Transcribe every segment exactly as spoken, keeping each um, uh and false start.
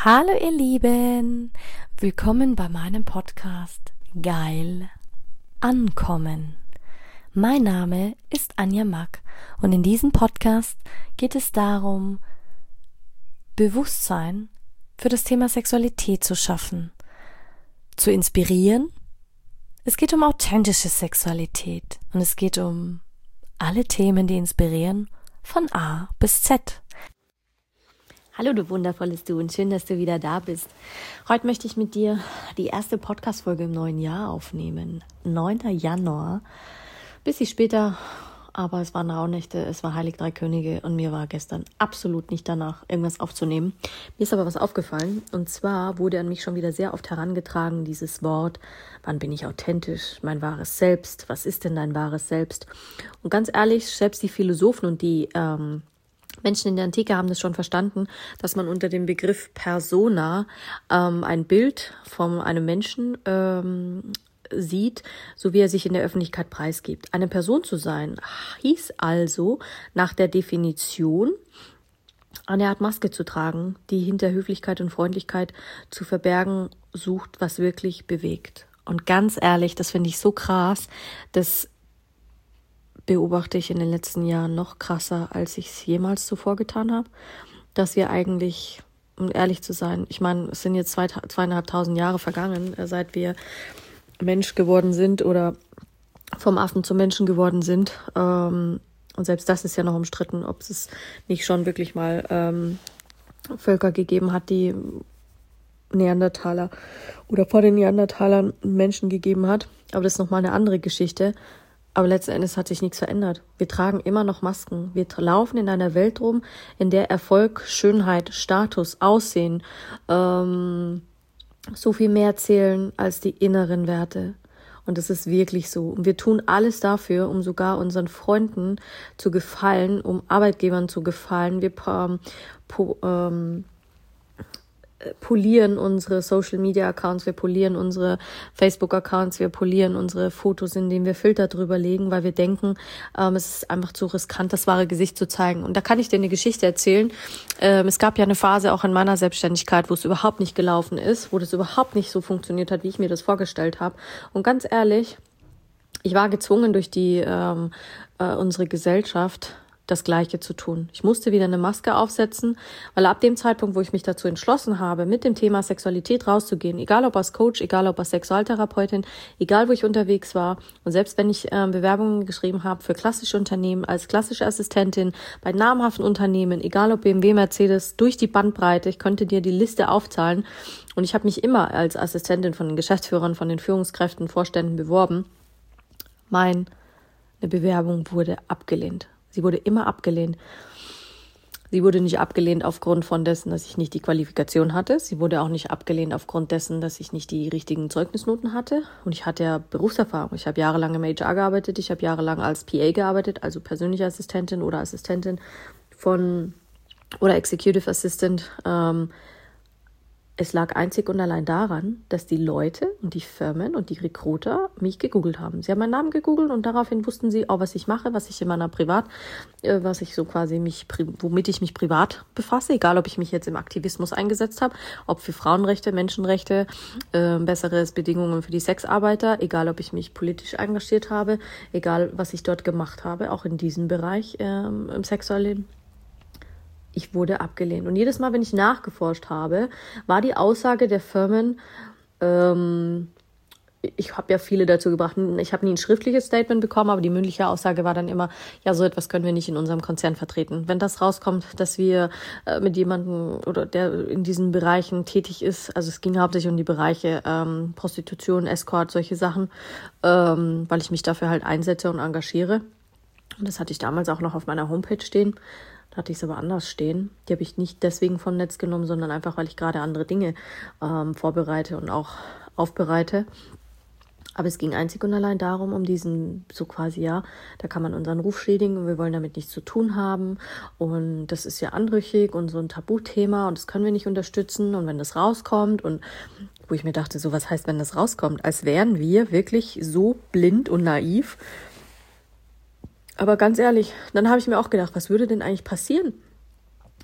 Hallo ihr Lieben, willkommen bei meinem Podcast Geil Ankommen. Mein Name ist Anja Mack und in diesem Podcast geht es darum, Bewusstsein für das Thema Sexualität zu schaffen, zu inspirieren. Es geht um authentische Sexualität und es geht um alle Themen, die inspirieren, von A bis Z. Hallo du wundervolles Du und schön, dass du wieder da bist. Heute möchte ich mit dir die erste Podcast-Folge im neuen Jahr aufnehmen. neunter Januar. Bisschen später, aber es waren Rauhnächte, es war Heilig Drei Könige und mir war gestern absolut nicht danach, irgendwas aufzunehmen. Mir ist aber was aufgefallen und zwar wurde an mich schon wieder sehr oft herangetragen, dieses Wort, wann bin ich authentisch, mein wahres Selbst, was ist denn dein wahres Selbst? Und ganz ehrlich, selbst die Philosophen und die ähm, Menschen in der Antike haben das schon verstanden, dass man unter dem Begriff Persona ähm, ein Bild von einem Menschen ähm, sieht, so wie er sich in der Öffentlichkeit preisgibt. Eine Person zu sein hieß also nach der Definition, eine Art Maske zu tragen, die hinter Höflichkeit und Freundlichkeit zu verbergen sucht, was wirklich bewegt. Und ganz ehrlich, das finde ich so krass, dass beobachte ich in den letzten Jahren noch krasser, als ich es jemals zuvor getan habe, dass wir eigentlich, um ehrlich zu sein, ich meine, es sind jetzt zwei, zweieinhalbtausend Jahre vergangen, seit wir Mensch geworden sind oder vom Affen zum Menschen geworden sind. Ähm, und selbst das ist ja noch umstritten, ob es nicht schon wirklich mal ähm, Völker gegeben hat, die Neandertaler oder vor den Neandertalern Menschen gegeben hat. Aber das ist nochmal eine andere Geschichte. Aber letzten Endes hat sich nichts verändert. Wir tragen immer noch Masken. Wir laufen in einer Welt rum, in der Erfolg, Schönheit, Status, Aussehen ähm, so viel mehr zählen als die inneren Werte. Und das ist wirklich so. Und wir tun alles dafür, um sogar unseren Freunden zu gefallen, um Arbeitgebern zu gefallen. Wir ähm, po, ähm, polieren unsere Social-Media-Accounts, wir polieren unsere Facebook-Accounts, wir polieren unsere Fotos, indem wir Filter drüber legen, weil wir denken, ähm, es ist einfach zu riskant, das wahre Gesicht zu zeigen. Und da kann ich dir eine Geschichte erzählen. Ähm, es gab ja eine Phase auch in meiner Selbstständigkeit, wo es überhaupt nicht gelaufen ist, wo das überhaupt nicht so funktioniert hat, wie ich mir das vorgestellt habe. Und ganz ehrlich, ich war gezwungen durch die ähm, äh, unsere Gesellschaft, das Gleiche zu tun. Ich musste wieder eine Maske aufsetzen, weil ab dem Zeitpunkt, wo ich mich dazu entschlossen habe, mit dem Thema Sexualität rauszugehen, egal ob als Coach, egal ob als Sexualtherapeutin, egal wo ich unterwegs war und selbst wenn ich äh, Bewerbungen geschrieben habe für klassische Unternehmen, als klassische Assistentin, bei namhaften Unternehmen, egal ob B M W, Mercedes, durch die Bandbreite, ich könnte dir die Liste aufzahlen und ich habe mich immer als Assistentin von den Geschäftsführern, von den Führungskräften, Vorständen beworben. Meine Bewerbung wurde abgelehnt. Sie wurde immer abgelehnt. Sie wurde nicht abgelehnt aufgrund von dessen, dass ich nicht die Qualifikation hatte. Sie wurde auch nicht abgelehnt aufgrund dessen, dass ich nicht die richtigen Zeugnisnoten hatte. Und ich hatte ja Berufserfahrung. Ich habe jahrelang im H R gearbeitet. Ich habe jahrelang als P A gearbeitet, also persönliche Assistentin oder Assistentin von oder Executive Assistant. Ähm, Es lag einzig und allein daran, dass die Leute und die Firmen und die Recruiter mich gegoogelt haben. Sie haben meinen Namen gegoogelt und daraufhin wussten sie auch, was ich mache, was ich in meiner Privat, äh, was ich so quasi mich, womit ich mich privat befasse, egal ob ich mich jetzt im Aktivismus eingesetzt habe, ob für Frauenrechte, Menschenrechte, äh, bessere Bedingungen für die Sexarbeiter, egal ob ich mich politisch engagiert habe, egal was ich dort gemacht habe, auch in diesem Bereich äh, im sexuellen. Ich wurde abgelehnt. Und jedes Mal, wenn ich nachgeforscht habe, war die Aussage der Firmen, ähm, ich habe ja viele dazu gebracht, ich habe nie ein schriftliches Statement bekommen, aber die mündliche Aussage war dann immer, ja, so etwas können wir nicht in unserem Konzern vertreten. Wenn das rauskommt, dass wir äh, mit jemandem oder der in diesen Bereichen tätig ist, also es ging hauptsächlich um die Bereiche ähm, Prostitution, Escort, solche Sachen, ähm, weil ich mich dafür halt einsetze und engagiere. Und das hatte ich damals auch noch auf meiner Homepage stehen. Da hatte ich es aber anders stehen. Die habe ich nicht deswegen vom Netz genommen, sondern einfach, weil ich gerade andere Dinge ähm, vorbereite und auch aufbereite. Aber es ging einzig und allein darum, um diesen, so quasi, ja, da kann man unseren Ruf schädigen und wir wollen damit nichts zu tun haben. Und das ist ja anrüchig und so ein Tabuthema und das können wir nicht unterstützen. Und wenn das rauskommt und wo ich mir dachte, so was heißt, wenn das rauskommt, als wären wir wirklich so blind und naiv. Aber ganz ehrlich, dann habe ich mir auch gedacht, was würde denn eigentlich passieren,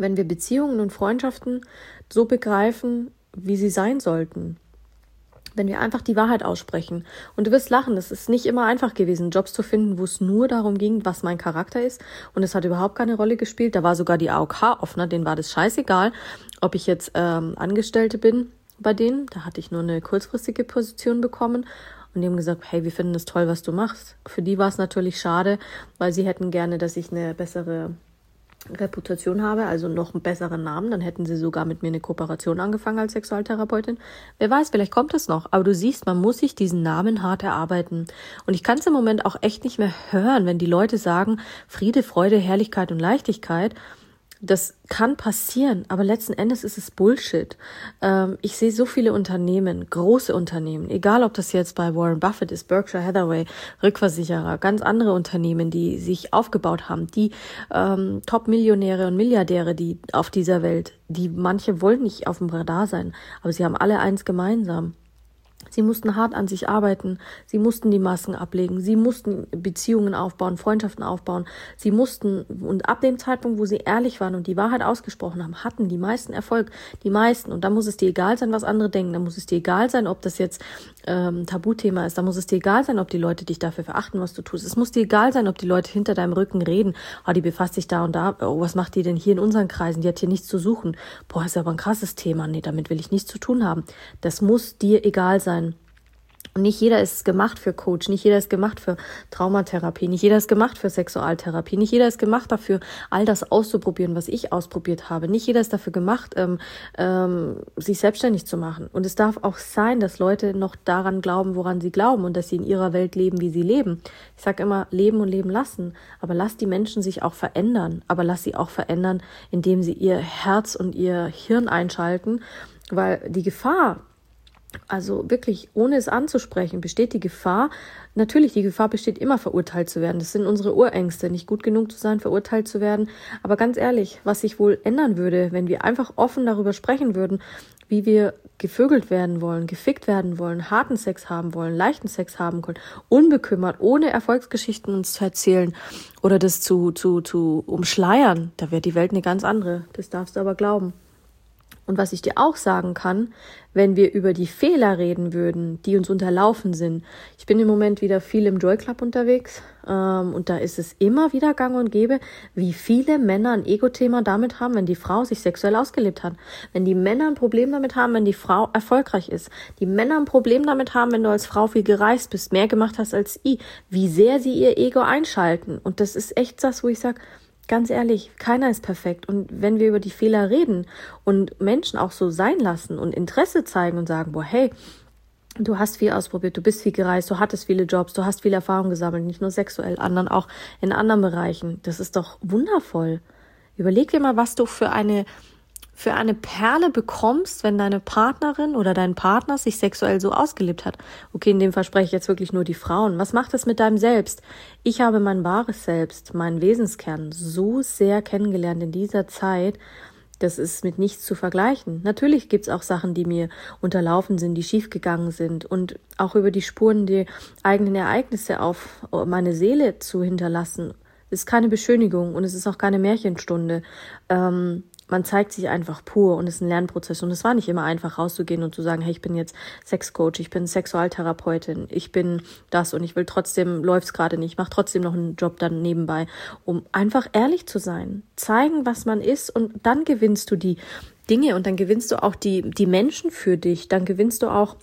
wenn wir Beziehungen und Freundschaften so begreifen, wie sie sein sollten. Wenn wir einfach die Wahrheit aussprechen. Und du wirst lachen, es ist nicht immer einfach gewesen, Jobs zu finden, wo es nur darum ging, was mein Charakter ist. Und es hat überhaupt keine Rolle gespielt. Da war sogar die A O K offener, denen war das scheißegal, ob ich jetzt ähm, Angestellte bin bei denen. Da hatte ich nur eine kurzfristige Position bekommen. Und die haben gesagt, hey, wir finden das toll, was du machst. Für die war es natürlich schade, weil sie hätten gerne, dass ich eine bessere Reputation habe, also noch einen besseren Namen, dann hätten sie sogar mit mir eine Kooperation angefangen als Sexualtherapeutin. Wer weiß, vielleicht kommt das noch. Aber du siehst, man muss sich diesen Namen hart erarbeiten. Und ich kann es im Moment auch echt nicht mehr hören, wenn die Leute sagen, Friede, Freude, Herrlichkeit und Leichtigkeit. Das kann passieren, aber letzten Endes ist es Bullshit. Ähm, ich sehe so viele Unternehmen, große Unternehmen, egal ob das jetzt bei Warren Buffett ist, Berkshire Hathaway, Rückversicherer, ganz andere Unternehmen, die sich aufgebaut haben, die ähm, Top-Millionäre und Milliardäre, die auf dieser Welt, die manche wollen nicht auf dem Radar sein, aber sie haben alle eins gemeinsam. Sie mussten hart an sich arbeiten, sie mussten die Masken ablegen, sie mussten Beziehungen aufbauen, Freundschaften aufbauen, sie mussten, und ab dem Zeitpunkt, wo sie ehrlich waren und die Wahrheit ausgesprochen haben, hatten die meisten Erfolg, die meisten. Und da muss es dir egal sein, was andere denken, da muss es dir egal sein, ob das jetzt ähm, Tabuthema ist, da muss es dir egal sein, ob die Leute dich dafür verachten, was du tust. Es muss dir egal sein, ob die Leute hinter deinem Rücken reden, oh, die befasst sich da und da, oh, was macht die denn hier in unseren Kreisen, die hat hier nichts zu suchen. Boah, ist aber ein krasses Thema, nee, damit will ich nichts zu tun haben. Das muss dir egal sein. Und nicht jeder ist gemacht für Coach, nicht jeder ist gemacht für Traumatherapie, nicht jeder ist gemacht für Sexualtherapie, nicht jeder ist gemacht dafür, all das auszuprobieren, was ich ausprobiert habe. Nicht jeder ist dafür gemacht, ähm, ähm, sich selbstständig zu machen. Und es darf auch sein, dass Leute noch daran glauben, woran sie glauben und dass sie in ihrer Welt leben, wie sie leben. Ich sage immer, leben und leben lassen. Aber lass die Menschen sich auch verändern. Aber lass sie auch verändern, indem sie ihr Herz und ihr Hirn einschalten, weil die Gefahr, also wirklich, ohne es anzusprechen, besteht die Gefahr, natürlich, die Gefahr besteht immer, verurteilt zu werden. Das sind unsere Urängste, nicht gut genug zu sein, verurteilt zu werden. Aber ganz ehrlich, was sich wohl ändern würde, wenn wir einfach offen darüber sprechen würden, wie wir gevögelt werden wollen, gefickt werden wollen, harten Sex haben wollen, leichten Sex haben können, unbekümmert, ohne Erfolgsgeschichten uns zu erzählen oder das zu, zu, zu umschleiern, da wäre die Welt eine ganz andere. Das darfst du aber glauben. Und was ich dir auch sagen kann, wenn wir über die Fehler reden würden, die uns unterlaufen sind. Ich bin im Moment wieder viel im Joy Club unterwegs ähm, und da ist es immer wieder gang und gäbe, wie viele Männer ein Ego-Thema damit haben, wenn die Frau sich sexuell ausgelebt hat. Wenn die Männer ein Problem damit haben, wenn die Frau erfolgreich ist. Die Männer ein Problem damit haben, wenn du als Frau viel gereist bist, mehr gemacht hast als ich. Wie sehr sie ihr Ego einschalten. Und das ist echt das, wo ich sage, ganz ehrlich, keiner ist perfekt. Und wenn wir über die Fehler reden und Menschen auch so sein lassen und Interesse zeigen und sagen, boah, hey, du hast viel ausprobiert, du bist viel gereist, du hattest viele Jobs, du hast viel Erfahrung gesammelt, nicht nur sexuell, anderen auch in anderen Bereichen. Das ist doch wundervoll. Überleg dir mal, was du für eine für eine Perle bekommst, wenn deine Partnerin oder dein Partner sich sexuell so ausgelebt hat. Okay, in dem Fall spreche ich jetzt wirklich nur die Frauen. Was macht es mit deinem Selbst? Ich habe mein wahres Selbst, meinen Wesenskern so sehr kennengelernt in dieser Zeit, das ist mit nichts zu vergleichen. Natürlich gibt's auch Sachen, die mir unterlaufen sind, die schiefgegangen sind und auch über die Spuren die eigenen Ereignisse auf meine Seele zu hinterlassen, ist keine Beschönigung und es ist auch keine Märchenstunde. Ähm, Man zeigt sich einfach pur und es ist ein Lernprozess. Und es war nicht immer einfach rauszugehen und zu sagen, hey, ich bin jetzt Sexcoach, ich bin Sexualtherapeutin, ich bin das und ich will trotzdem, läuft's gerade nicht, ich mache trotzdem noch einen Job dann nebenbei, um einfach ehrlich zu sein, zeigen, was man ist und dann gewinnst du die Dinge und dann gewinnst du auch die, die Menschen für dich, dann gewinnst du auch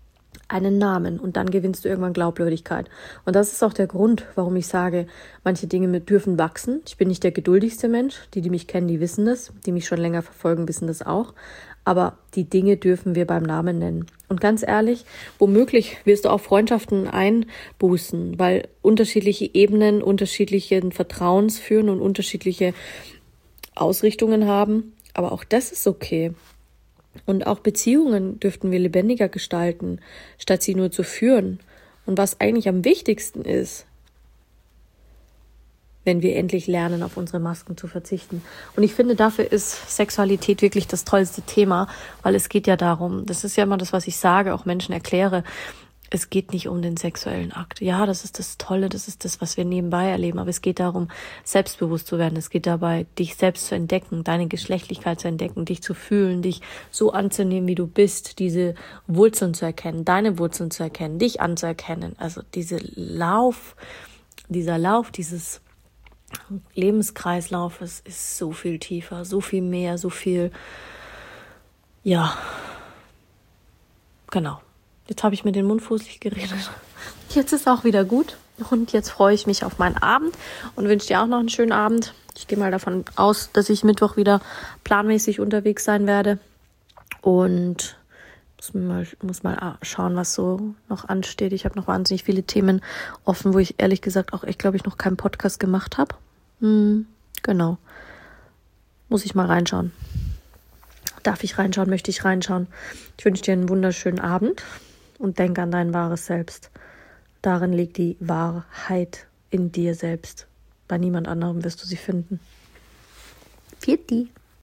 einen Namen und dann gewinnst du irgendwann Glaubwürdigkeit. Und das ist auch der Grund, warum ich sage, manche Dinge mit dürfen wachsen. Ich bin nicht der geduldigste Mensch. Die, die mich kennen, die wissen das. Die mich schon länger verfolgen, wissen das auch. Aber die Dinge dürfen wir beim Namen nennen. Und ganz ehrlich, womöglich wirst du auch Freundschaften einbußen, weil unterschiedliche Ebenen unterschiedlichen Vertrauens führen und unterschiedliche Ausrichtungen haben. Aber auch das ist okay. Und auch Beziehungen dürften wir lebendiger gestalten, statt sie nur zu führen. Und was eigentlich am wichtigsten ist, wenn wir endlich lernen, auf unsere Masken zu verzichten. Und ich finde, dafür ist Sexualität wirklich das tollste Thema, weil es geht ja darum, das ist ja immer das, was ich sage, auch Menschen erkläre, es geht nicht um den sexuellen Akt. Ja, das ist das Tolle, das ist das, was wir nebenbei erleben. Aber es geht darum, selbstbewusst zu werden. Es geht dabei, dich selbst zu entdecken, deine Geschlechtlichkeit zu entdecken, dich zu fühlen, dich so anzunehmen, wie du bist, diese Wurzeln zu erkennen, deine Wurzeln zu erkennen, dich anzuerkennen. Also diese Lauf, dieser Lauf, dieses Lebenskreislauf, es ist so viel tiefer, so viel mehr, so viel, ja, genau. Jetzt habe ich mir den Mund fußlich geredet. Jetzt ist auch wieder gut. Und jetzt freue ich mich auf meinen Abend und wünsche dir auch noch einen schönen Abend. Ich gehe mal davon aus, dass ich Mittwoch wieder planmäßig unterwegs sein werde. Und muss mal, muss mal schauen, was so noch ansteht. Ich habe noch wahnsinnig viele Themen offen, wo ich ehrlich gesagt auch echt, glaube ich, noch keinen Podcast gemacht habe. Hm, genau. Muss ich mal reinschauen. Darf ich reinschauen? Möchte ich reinschauen? Ich wünsche dir einen wunderschönen Abend. Und denk an dein wahres Selbst. Darin liegt die Wahrheit in dir selbst. Bei niemand anderem wirst du sie finden. Vierte.